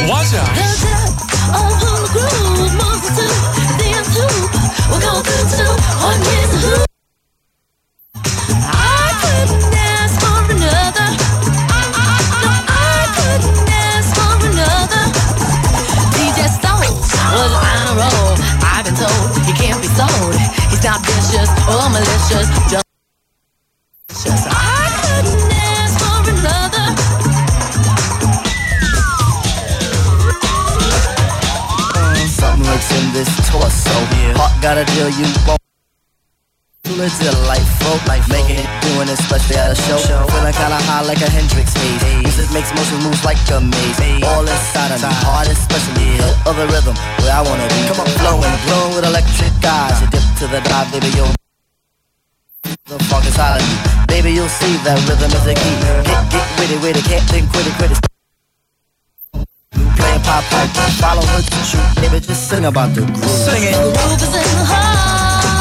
Watch out. He's not vicious or malicious, just I couldn't ask for another. Something lurks in this torso. Heart got a deal you won't. It's delightful, making it, doing it, especially at a show. Feeling kinda high like a Hendrix haze. Music makes motion moves like a maze. All inside of me, heart especially of the rhythm where I wanna be. Come on, glowing with electric eyes. You dip to the dive, baby, you'll the funk inside of me. Baby, you'll see that rhythm is the key. Get with it, can't think, quit it. Playing pop pipe, follow her to shoot. Baby, just sing about the groove. Sing it. The groove is in the heart.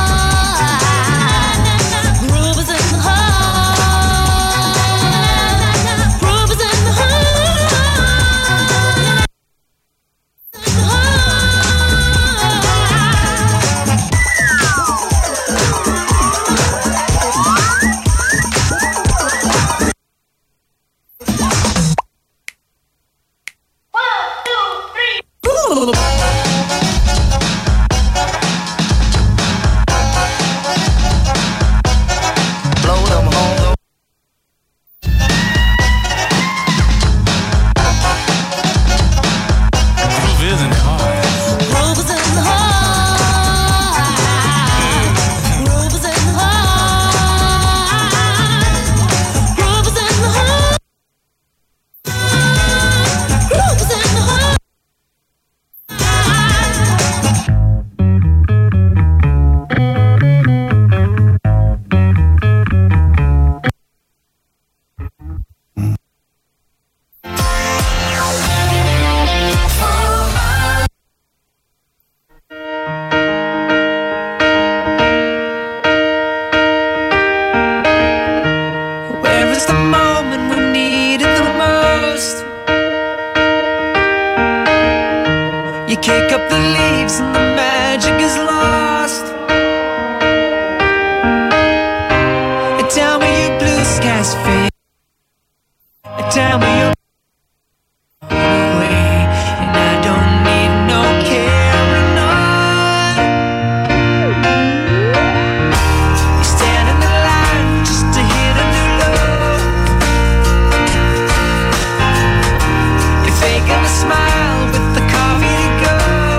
Kick up the leaves and the magic is lost. Tell me your blue skies fade. Tell me your away, and I don't need no carrying on. You stand in the line just to hit a new low. You're faking a smile with the coffee to go.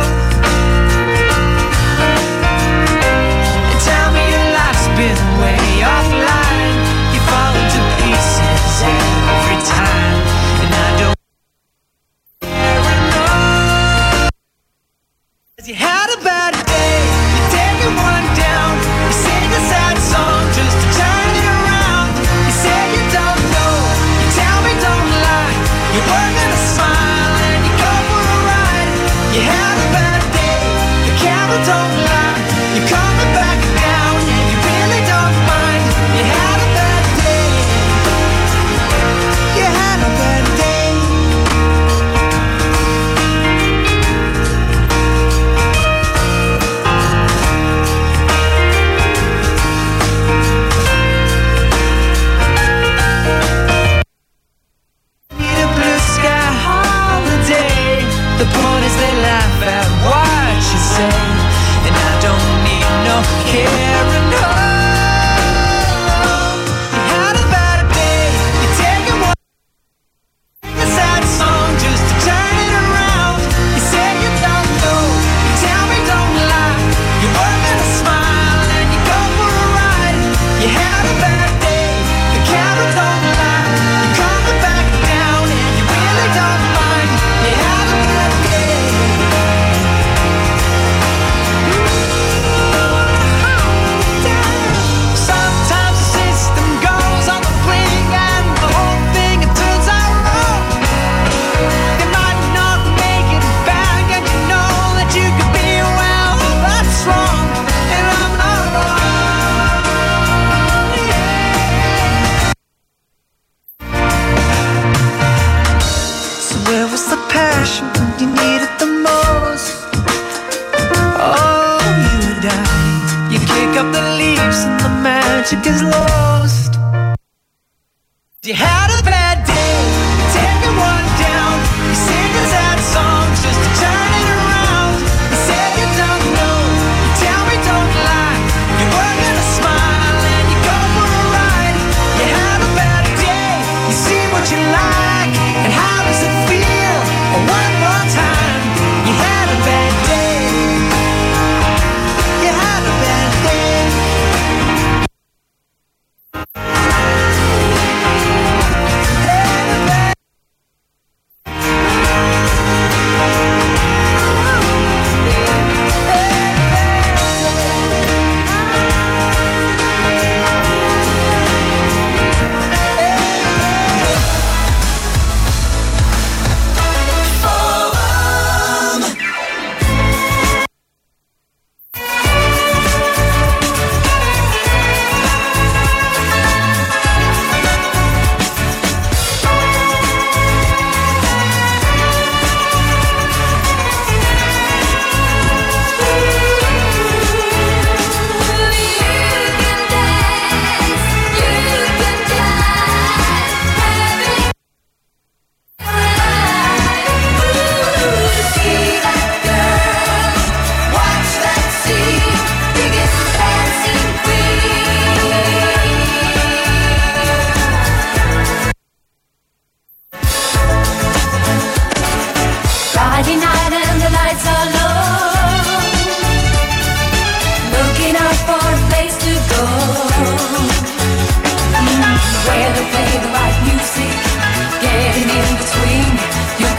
Been way offline, you fall into pieces every time, and I don't care enough. 'Cause you had a bad day, you're taking one down, you sing a sad song just to turn it around. You say you don't know, you tell me don't lie, you're working a smile and you go for a ride. You had a bad day, the camera don't lie, you're coming back down. Don't mind, you had a bad day. You had a bad day. Need a blue sky holiday. The point is they laugh at what you say, and I don't need no caring. You had a bad day, the camera don't lie. You're coming back down and you really don't mind. You had a bad day.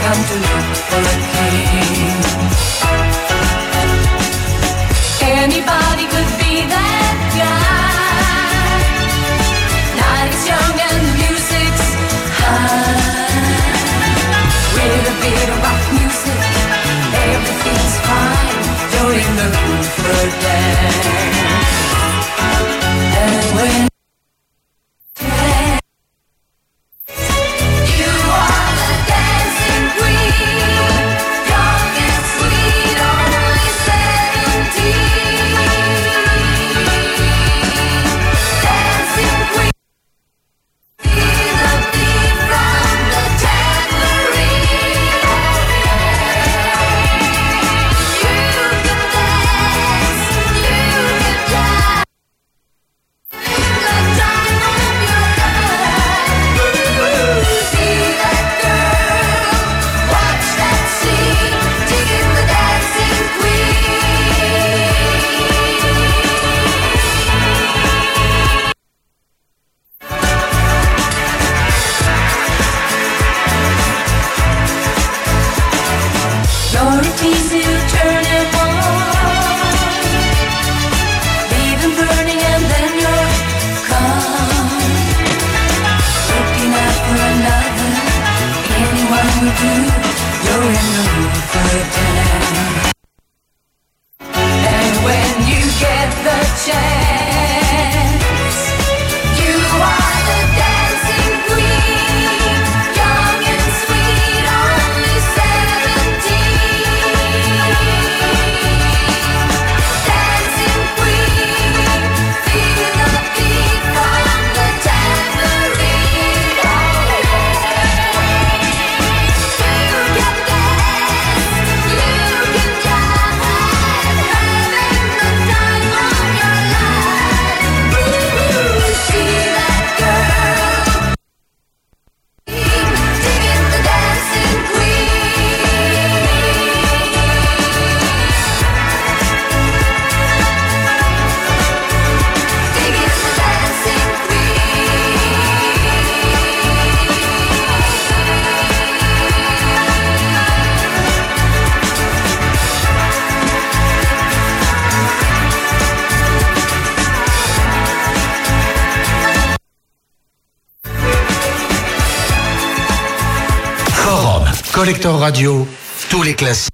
come to look for a king. Anybody could be that guy. Night is young and the music's high. With a bit of rock music, everything's fine. You're in the mood for a dance. And when Collector Radio, tous les classiques.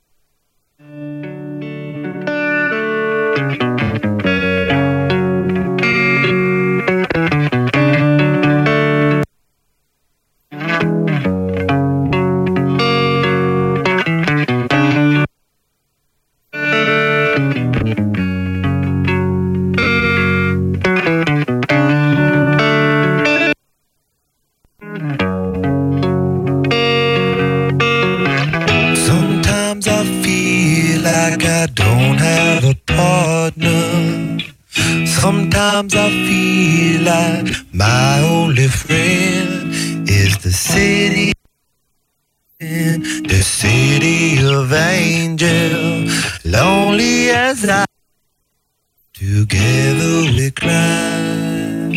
Sometimes I feel like my only friend is the city of angels. Lonely as I, together we cry.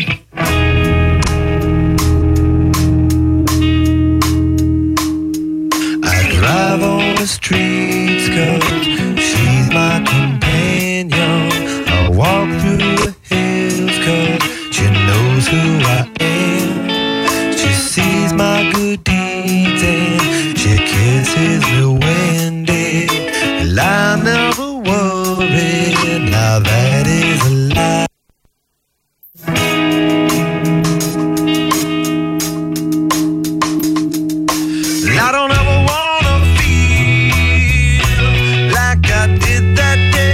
I drive on the streets 'cause she's my companion. I walk through the hills 'cause she knows who I am. She sees my good deeds and she kisses me when dead. And I never worry, now that is a lie. I don't ever wanna feel like I did that day.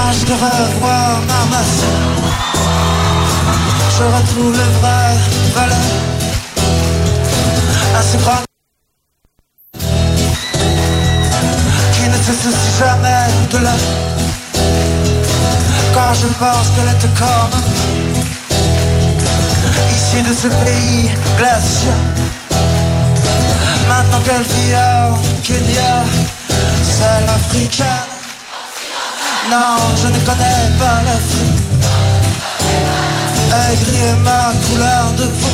dommage de revoir ma sœur. Je retrouve le vrai valeur à ce grand qui ne se soucie jamais de l'heure. Quand je pense qu'elle est comme issue de ce pays glacial, maintenant qu'elle vit au Kenya, celle africaine. Non, je ne connais pas l'Afrique. Aigrie ma couleur de peau.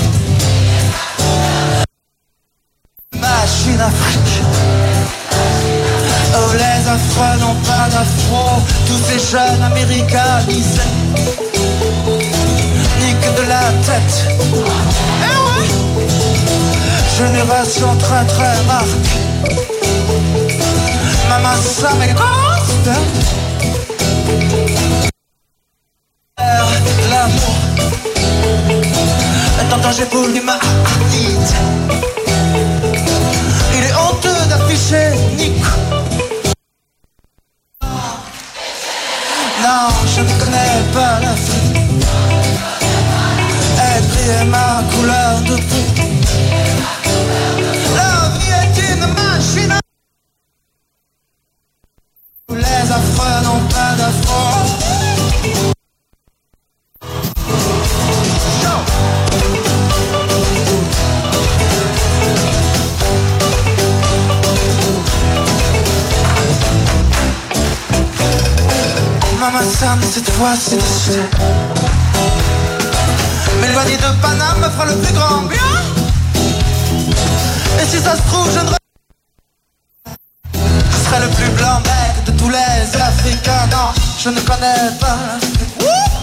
Machine Afrique. Oh, les affreux n'ont pas d'afro. Tous ces jeunes américanisés niquent de la tête. Eh ouais. Génération très très marquée. Maman, ça m'écoste. L'amour est en danger pour l'humanité. Il est honteux d'afficher Nico. Non, je ne connais pas l'Afrique. Aigrie est ma couleur de peau. La vie est une machine. Les affreux n'ont pas d'afro. Maman Sam, cette fois c'est décidé. M'éloigner de Paname me fera le plus grand bien. Et si ça se trouve, je serai le plus blanc mec de tous les Africains. Non, je ne connais pas l'Afrique.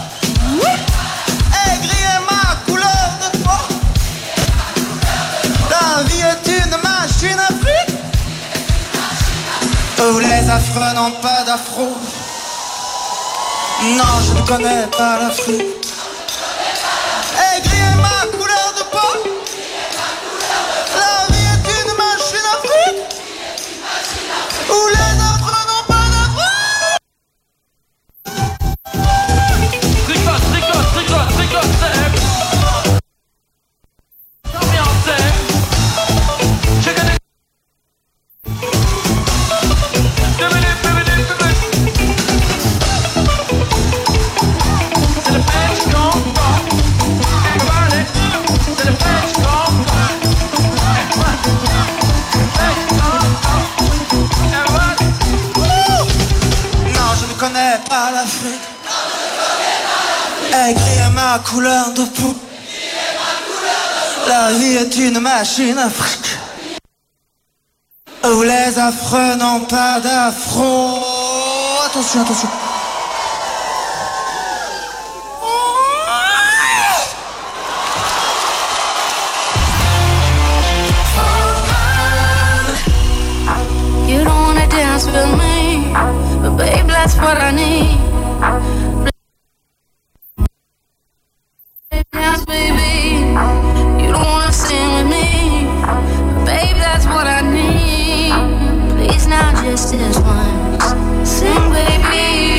Aigrie est ma couleur de peau. La vie est une machine Afrique. Où les affreux n'ont pas d'afro. Non, je ne connais pas l'Afrique. Aigrie est ma couleur de peau. La vie est une machine Afrique. Où les affreux n'ont pas d'afro. Je ne connais pas l'Afrique. Aigrie est ma couleur de peau. La vie est une machine Afrique. Où les affreux n'ont pas d'afro. Attention, attention. You don't wanna dance with me, but babe, that's what I need. Dance, baby. You don't wanna sing with me, but babe, that's what I need. Please now, just this once, sing, baby.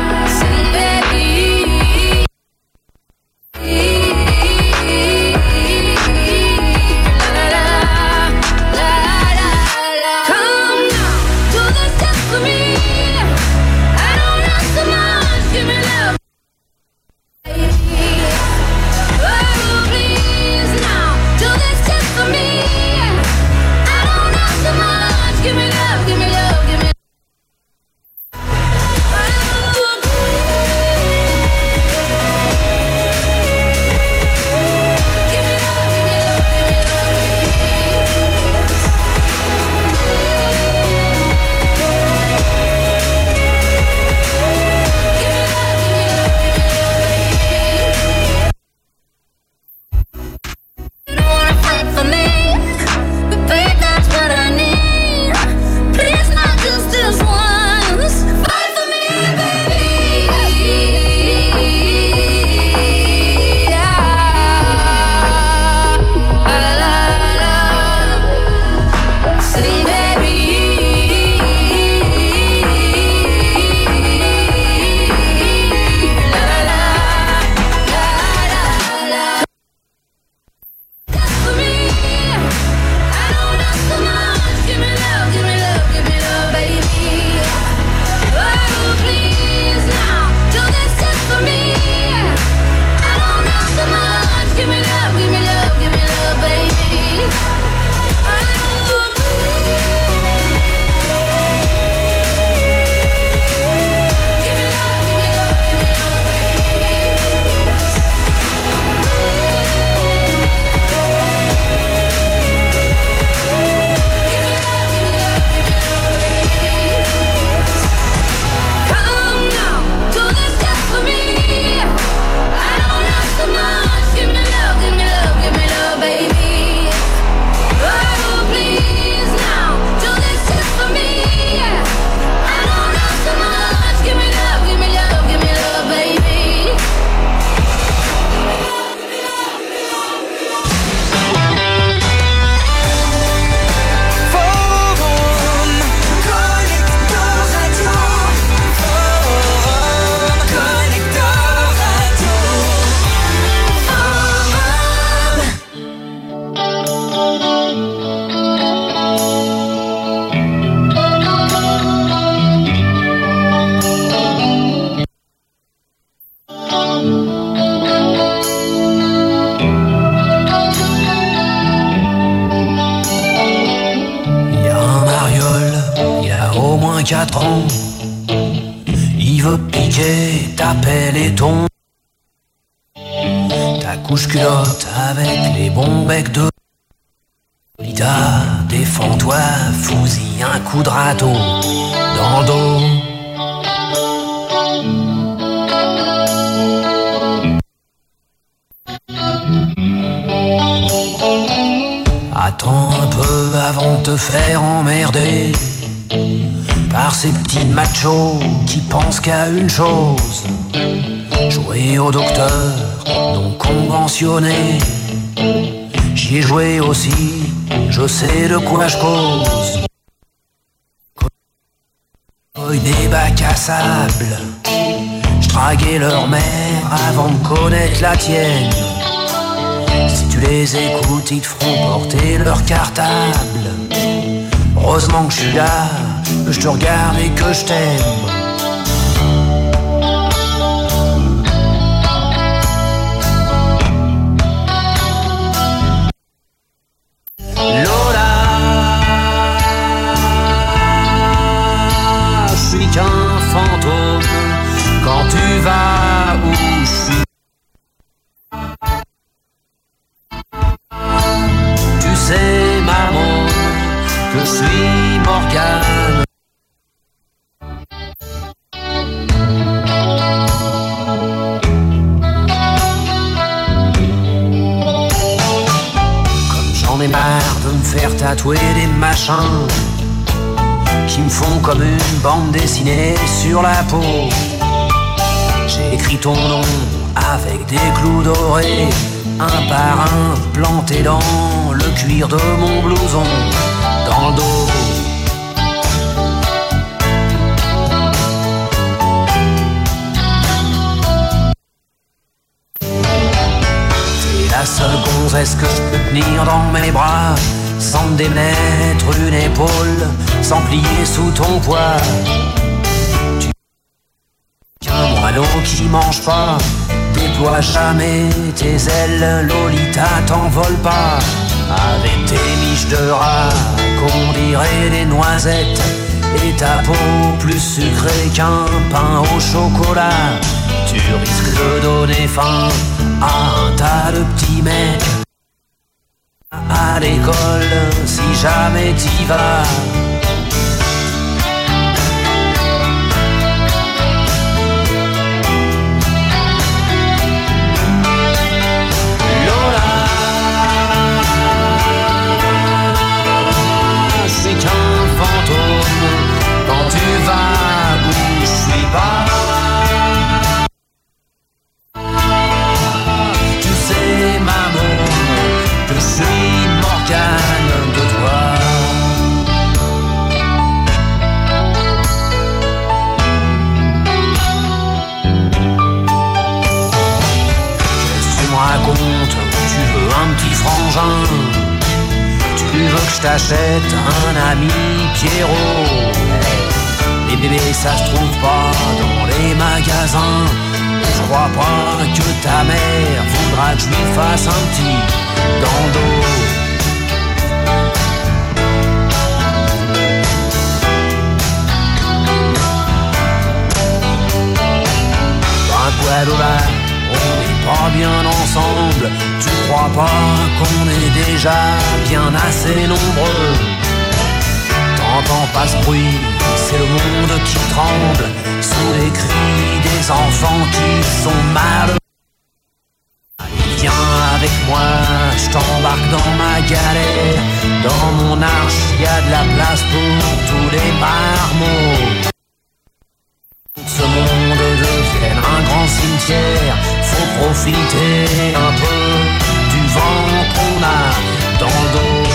Sing, baby. 3-4 ans. Il veut piquer ta pelle et ton ta couche culotte avec les bons becs de Lita. Défends-toi, fous-y un coup de râteau dans le dos. Attends un peu avant de te faire emmerder par ces petits machos qui pensent qu'à une chose: jouer au docteur non conventionné. J'y ai joué aussi, je sais de quoi je cause. Des bacs à sable, je draguais leur mère avant de connaître la tienne. Si tu les écoutes, ils te feront porter leur cartable. Heureusement que je suis là, que je te regarde et que je t'aime. Lola, je suis qu'un fantôme quand tu vas où je suis. Tu sais, maman, que je suis Morgane. J'en ai marre de me faire tatouer des machins qui me font comme une bande dessinée sur la peau. J'ai écrit ton nom avec des clous dorés, un par un planté dans le cuir de mon blouson, dans le dos. La seule gonzesse que je peux tenir dans mes bras, sans me démettre une épaule, sans plier sous ton poids. Tu qu'un moineau qui mange pas, déploie jamais tes ailes, Lolita, t'envole pas. Avec tes miches de rat, qu'on dirait des noisettes, et ta peau plus sucrée qu'un pain au chocolat. Tu risques de donner faim à un tas de petits mecs à l'école si jamais t'y vas. Lola, je suis qu'un fantôme quand tu vas où je suis pas. Je suis Morgane de toi. Qu'est-ce que tu me racontes? Tu veux un petit frangin? Tu veux que je t'achète un ami Pierrot? Les bébés ça se trouve pas dans les magasins. Je crois pas que ta mère voudra que je lui fasse un petit dans le dos. Ben Guadola, on n'est pas bien ensemble. Tu crois pas qu'on est déjà bien assez nombreux? T'entends pas ce bruit, c'est le monde qui tremble sous les cris des enfants qui sont malheureux. Viens avec moi, je t'embarque dans ma galère. Dans mon arche, y a de la place pour tous les marmots. Ce monde devienne un grand cimetière. Faut profiter un peu du vent qu'on a dans le dos.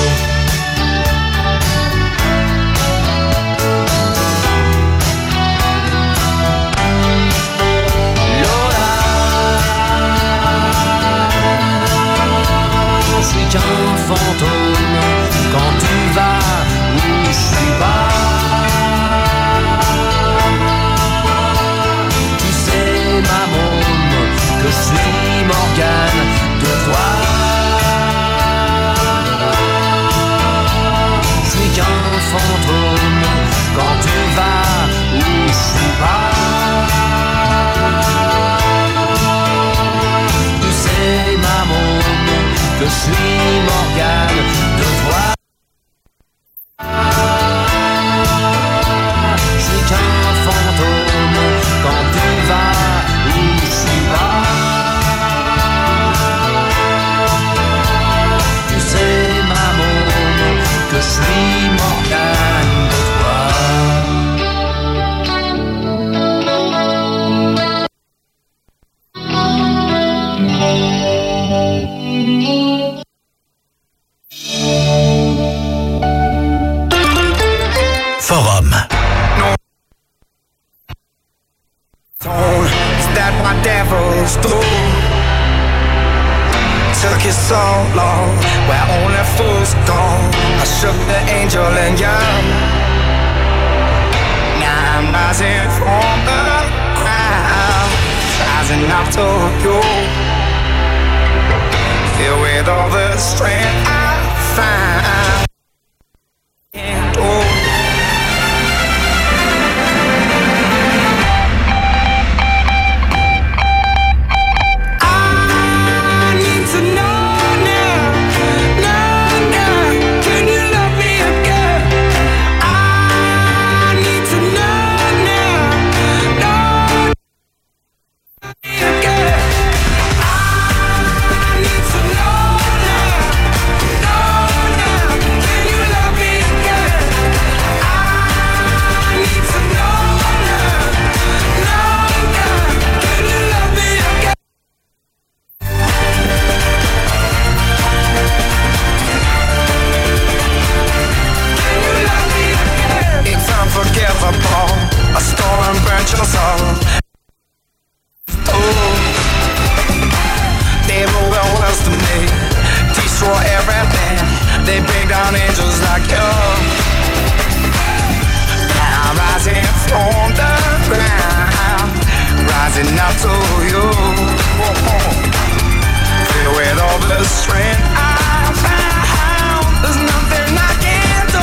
Je suis qu'un fantôme quand tu vas où je suis pas. Tu sais, ma môme, que je suis Morgane de toi. Je suis qu'un fantôme quand tu vas was gone. I shook the angel and young. Now I'm rising from the ground, rising up to you. Filled with all the strength I find. And oh, a storm burnt your soul. Oh, they were well worse to me. Destroy everything. They bring down angels like you. Now I'm rising from the ground, rising up to you. Filled with all the strength I found. There's nothing I can do.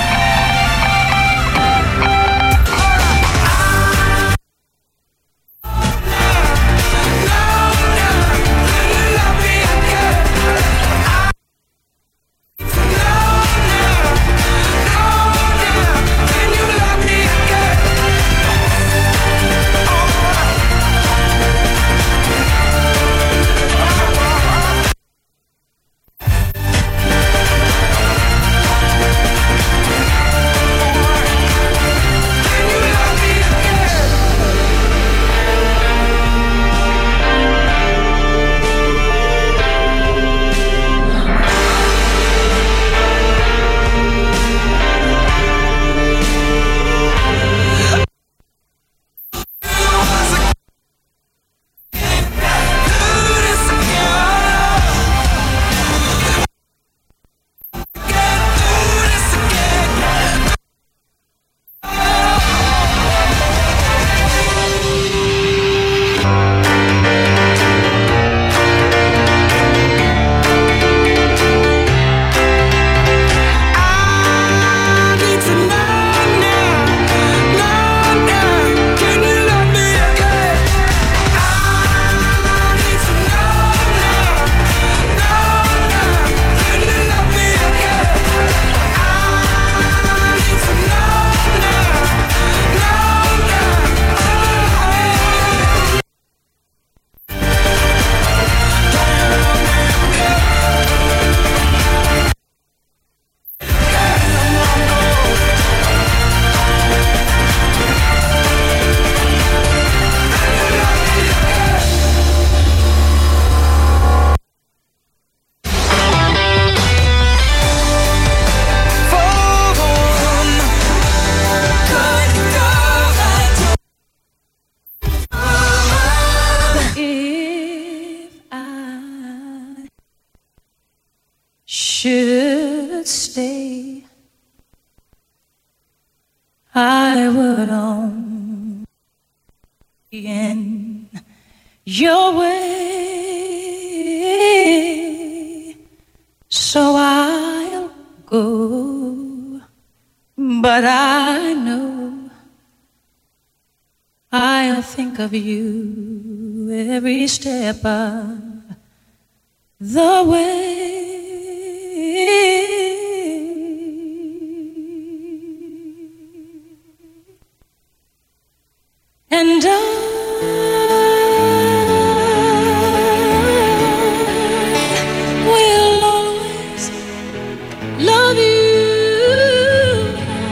Should stay, I would only be in your way, so I'll go. But I know I'll think of you every step of the way. And I will always love you.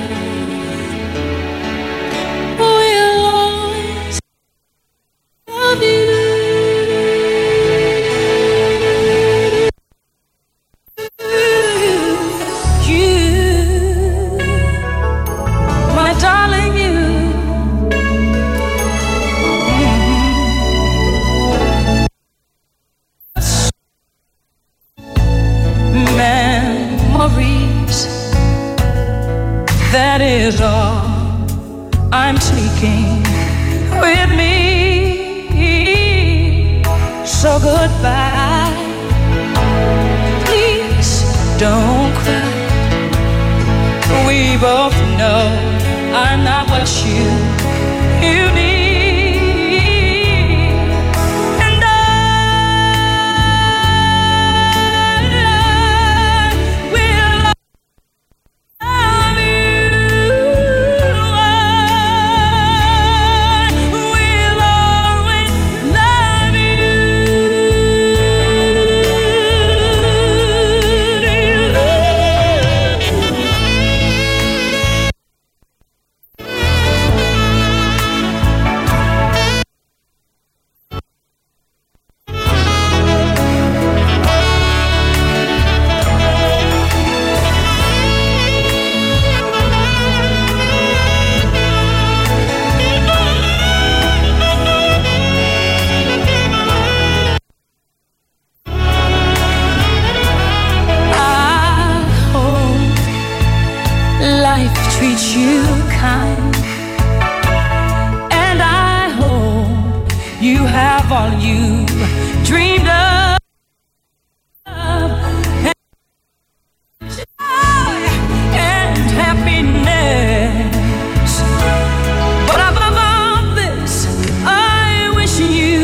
Will always love you. that is all I'm taking with me. So goodbye, please don't cry. We both know I'm not what you need. Treat you kind, and I hope you have all you dreamed of, and happiness. But above all this, I wish you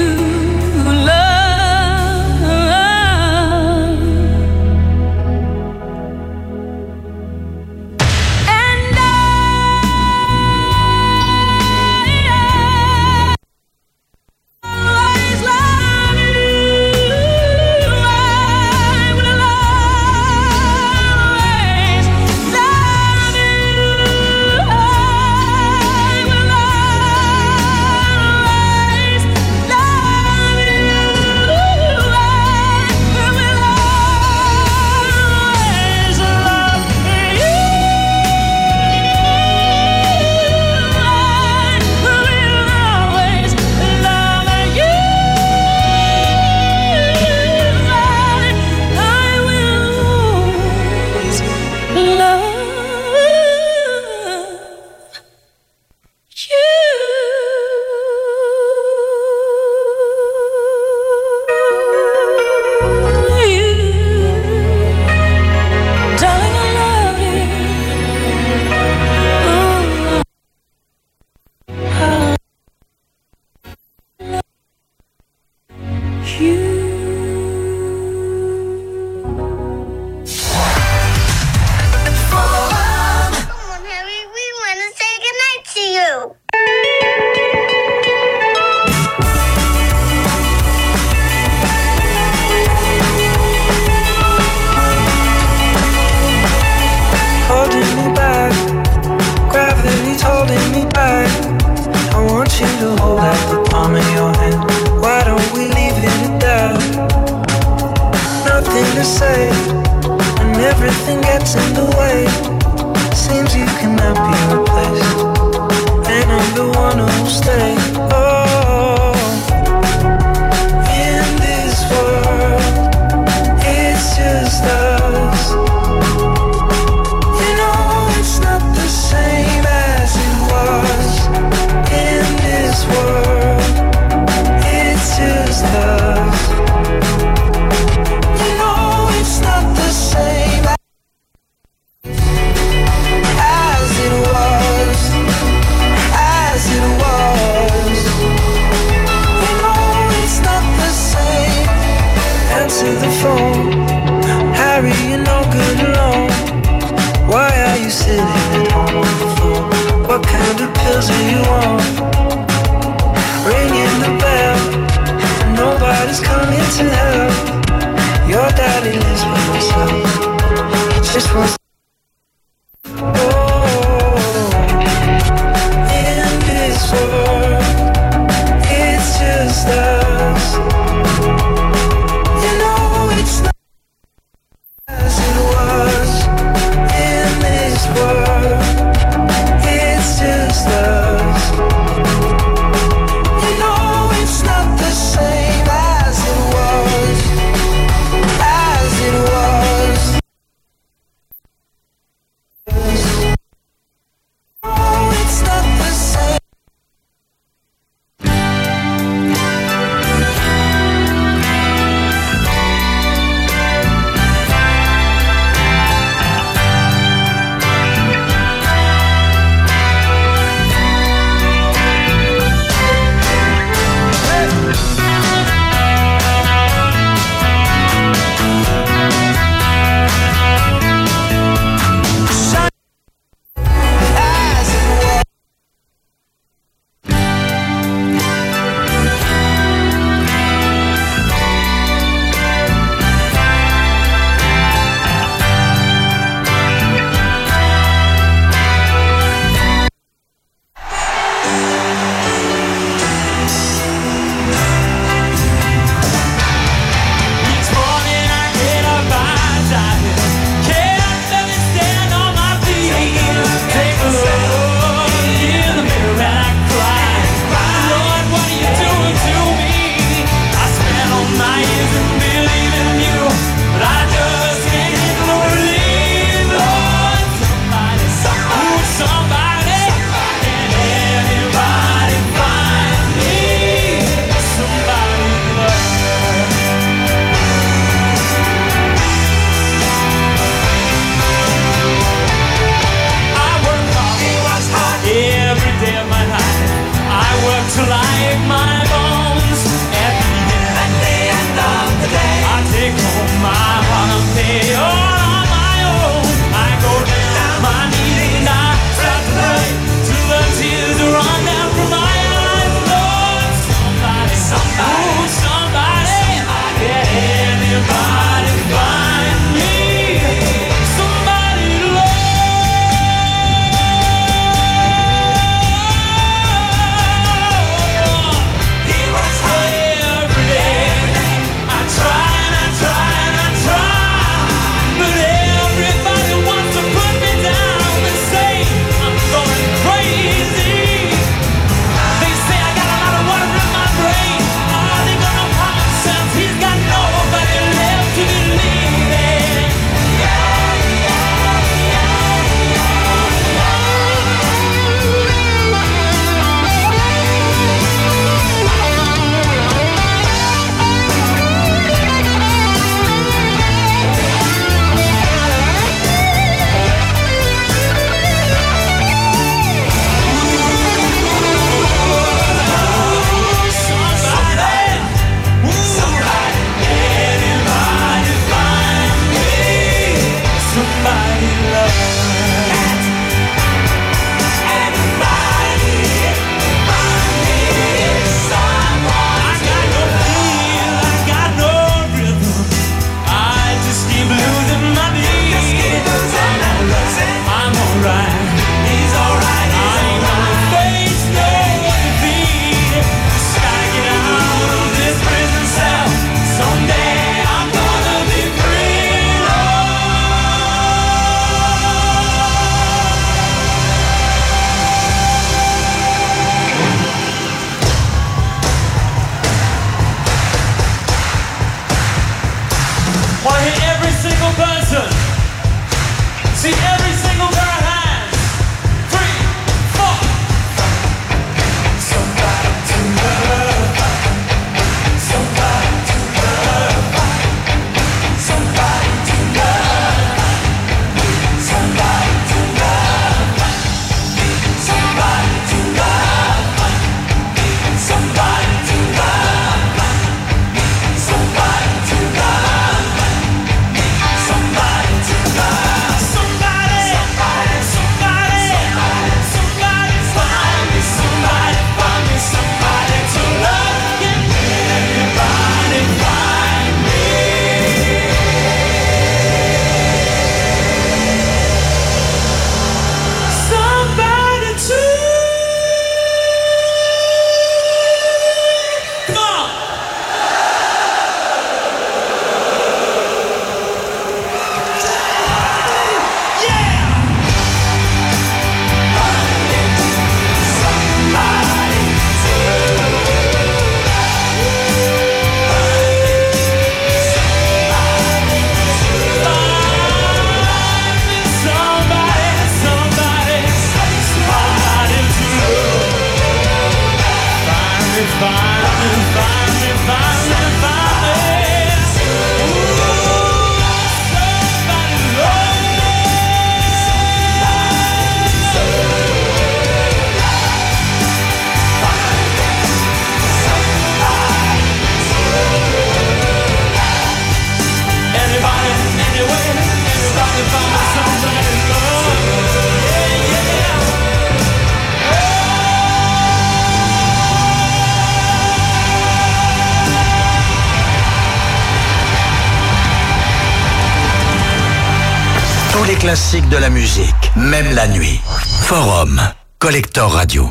les classiques de la musique, même la nuit. Forum, Collector Radio.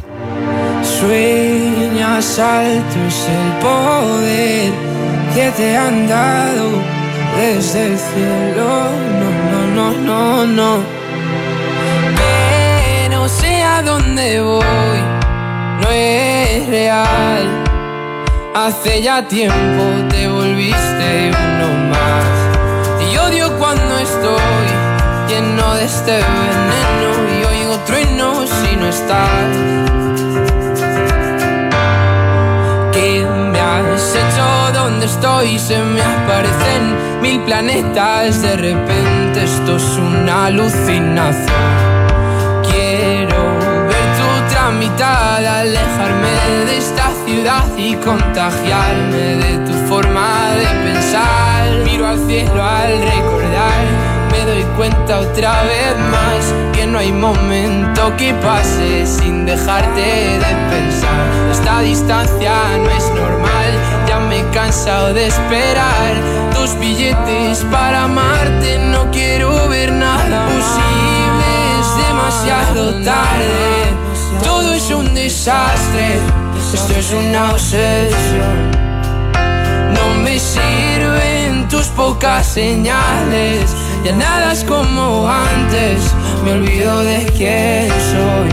Sueñas alto es el poder que te han dado desde el cielo. No. Pero sé a dónde voy, no es real. Hace ya tiempo te volviste uno más. Y odio cuando estoy lleno de este veneno y oigo truenos si no estás. ¿Qué me has hecho? ¿Dónde estoy? Se me aparecen 1000 planetas. De repente esto es una alucinación. Quiero ver tu mitad, alejarme de esta ciudad y contagiarme de tu forma de pensar. Miro al cielo al recordar, me doy cuenta otra vez más que no hay momento que pase sin dejarte de pensar. Esta distancia no es normal, ya me he cansado de esperar tus billetes para amarte. No quiero ver nada posible, es demasiado tarde. Todo es un desastre, esto es una obsesión. No me sirven tus pocas señales, ya nada es como antes, me olvido de quién soy.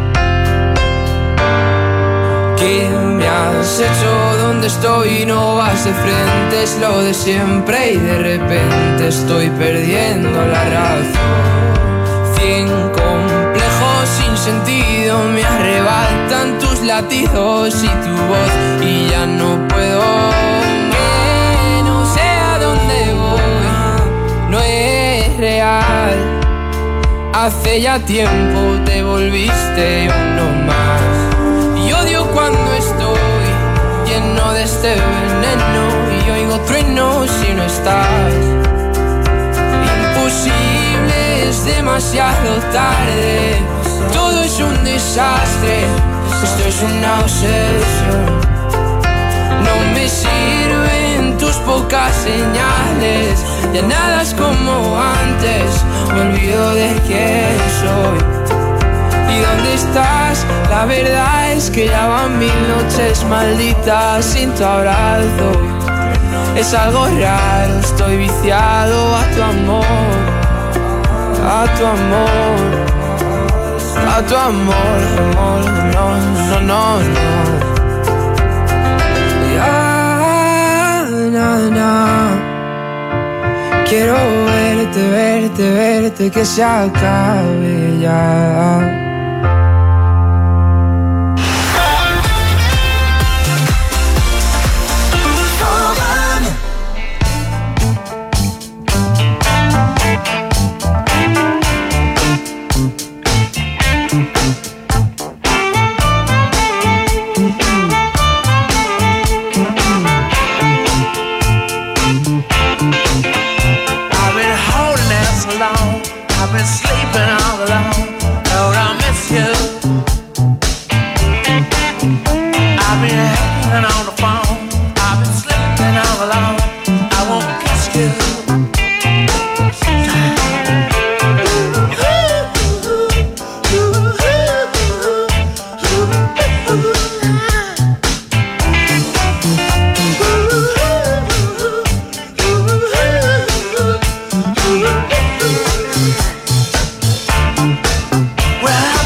¿Qué me has hecho? ¿Dónde estoy? No vas de frente, es lo de siempre y de repente estoy perdiendo la razón. 100 complejos sin sentido me arrebatan tus latidos y tu voz y ya no puedo. Que no sé a dónde voy, no es real. Hace ya tiempo te volviste uno más. Y odio cuando estoy lleno de este veneno y oigo truenos si no estás. Imposible, es demasiado tarde, todo es un desastre, esto es una obsesión. No me sirven tus pocas señales, ya nada es como antes, me olvido de quién soy. ¿Y dónde estás? La verdad es que ya van 1000 noches malditas sin tu abrazo. Es algo raro, estoy viciado a tu amor, a tu amor, a tu amor, amor, no. Ya, quiero verte, que se acabe ya. Well,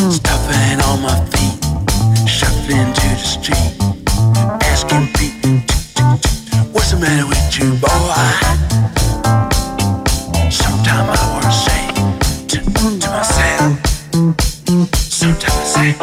Stuffing on my feet, shuffling to the street, asking people, what's the matter with you, boy? Sometimes I wanna say to myself, sometimes I say,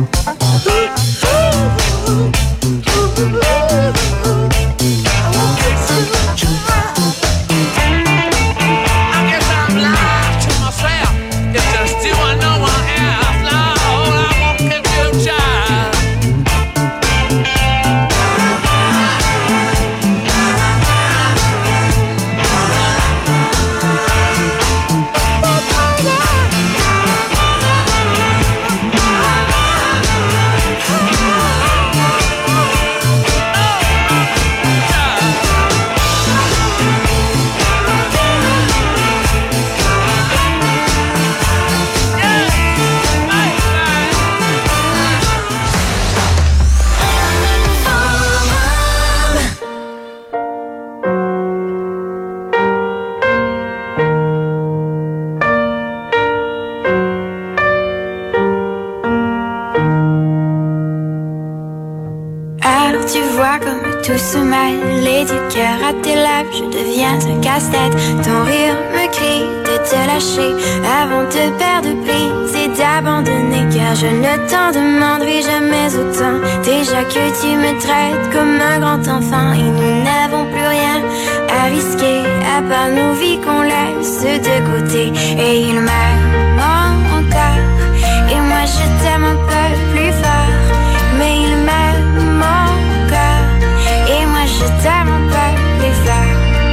je deviens un casse-tête. Ton rire me crie de te lâcher avant de perdre prise et d'abandonner, car je ne t'en demanderai jamais autant. Déjà que tu me traites comme un grand enfant et nous n'avons plus rien à risquer à part nos vies qu'on laisse de côté. Et il m'aime encore et moi je t'aime un peu plus fort, mais il m'aime encore et moi je t'aime un peu plus fort.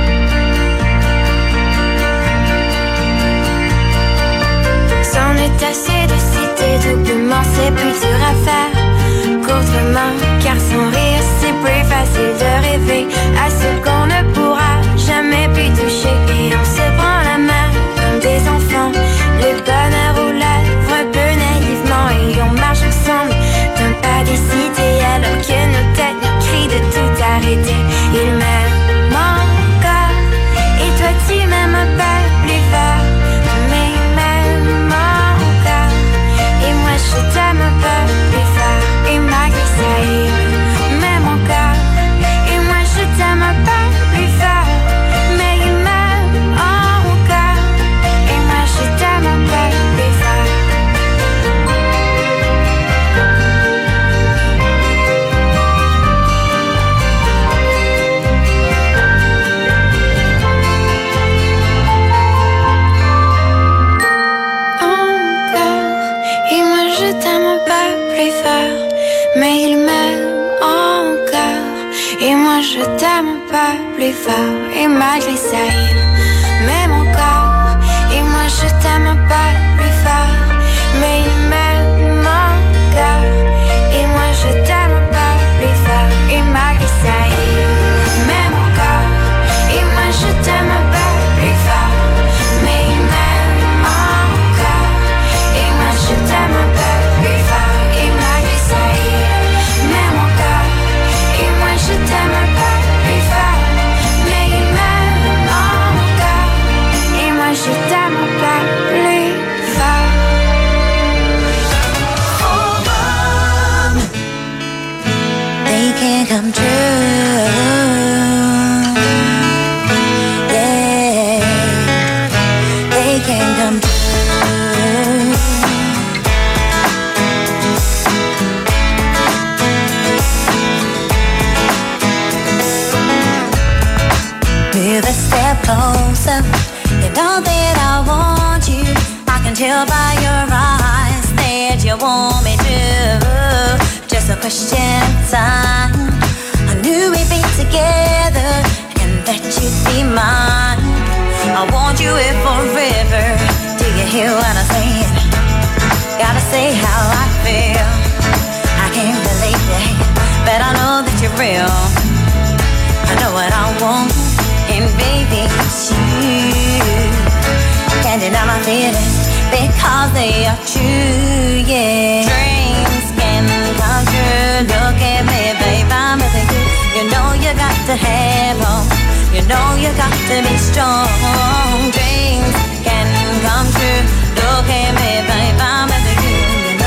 C'en est assez de citer doublement, c'est plus dur à faire qu'autrement, car sans rire c'est plus facile de rêver à celle qu'on ne pourra jamais plus toucher. Et on se prend la main comme des enfants, le bonheur aux lèvres un peu naïvement, et on marche ensemble d'un pas décidé alors que nos têtes nous crient de tout arrêter. Il m'aime encore et toi tu m'aimes un peu plus fort, mais il m'aime encore et moi je t'aime un peu plus fort. Et malgré ça il m'aime encore et moi je t'aime un peu plus fort, mais il m'aime encore et moi je t'aime un peu plus fort. Mais il m'aime encore et moi je t'aime un peu plus fort. Et malgré ça il m'aime encore et moi je t'aime un peu plus fort, mais il m'aime encore et moi je t'aime un peu plus fort. Et malgré ça il m'aime encore et moi je t'aime un peu plus fort, mais il m'aime encore et moi je t'aime un peu plus fort. Et malgré ça m'aime encore et moi je t'aime un peu plus fort, mais il m'aime encore et moi je t'aime un peu plus fort. Oh, they can't come true. Yeah, they can't come true. Move a step closer, you know that I want you. I can tell by your eyes that you want me to. Just a question of time. I knew we'd be together and that you'd be mine. I want you here forever. Do you hear what I'm saying? Gotta say how I feel. I can't believe it, but I know that you're real. I know what I want. And baby, it's you. Can't deny my feelings because they are true, yeah. Dreams can come true. Look at me, babe, I'm with you. You know you got to have hope. You know you got to be strong. Dreams can come true. Look at me, babe, I'm with you. You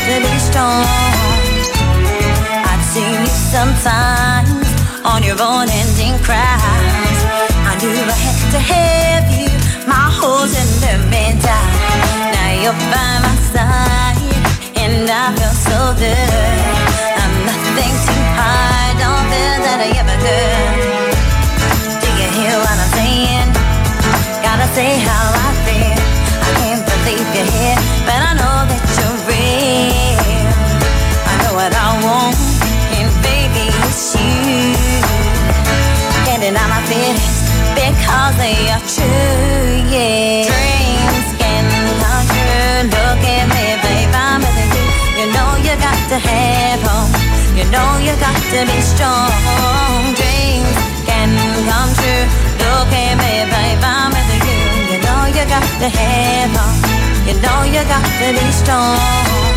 to be strong. I've seen you sometimes on your own ending cries. I knew I had to have you, my holes in the middle. Now you're by my side, and I feel so good. I'm nothing too hard, don't feel that I ever could. Do you hear what I'm saying? Gotta say how I feel. I can't believe you're here, but I know that you're real. I know what I want, and baby, it's you. Can't deny my feelings, because they are true, yeah. Dreams can come true. Look at me, babe, I'm with you. You know you got to have hope. You know you got to be strong. Dreams can come true. Look at me, babe, I'm with you. You know you got to have hope. You know you got to be strong.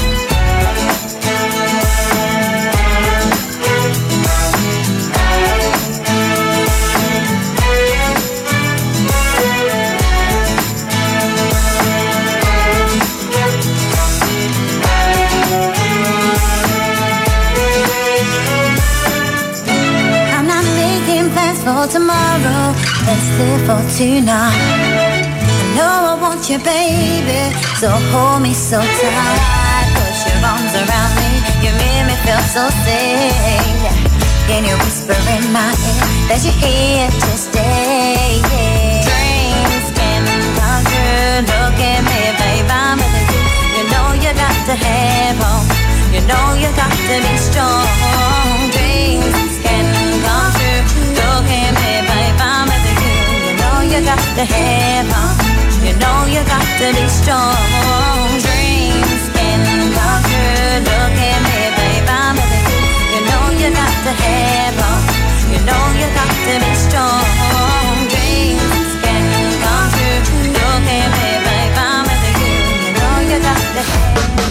For tomorrow, let's live for tonight. I know I want you, baby, so hold me so tight. Put your arms around me, you make me feel so safe. Can you whisper in my ear that you're here to stay? Yeah. Dreams can come true. Look at me, babe, I'm with you. You know you got to have hope. You know you got to be strong. Dreams can come true. Look at me, babe, I'm with you. You know you got to have hope. You know you got to be strong. Dreams can come true. Look at me, babe, I'm with you. You know you got to have hope. You know you got to be strong. Dreams can come true. Look at me, babe, I'm with you. You know you got to have hope.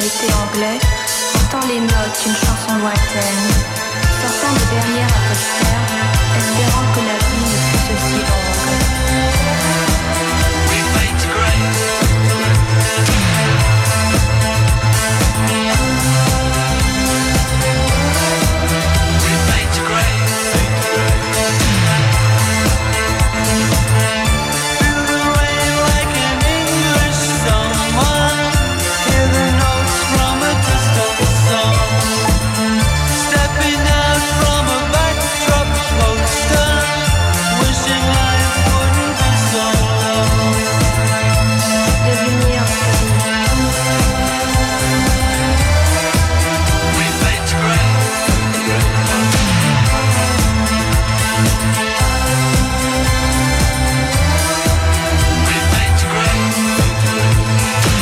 anglais, portant les notes d'une chanson lointaine, sortant de derrière un poster,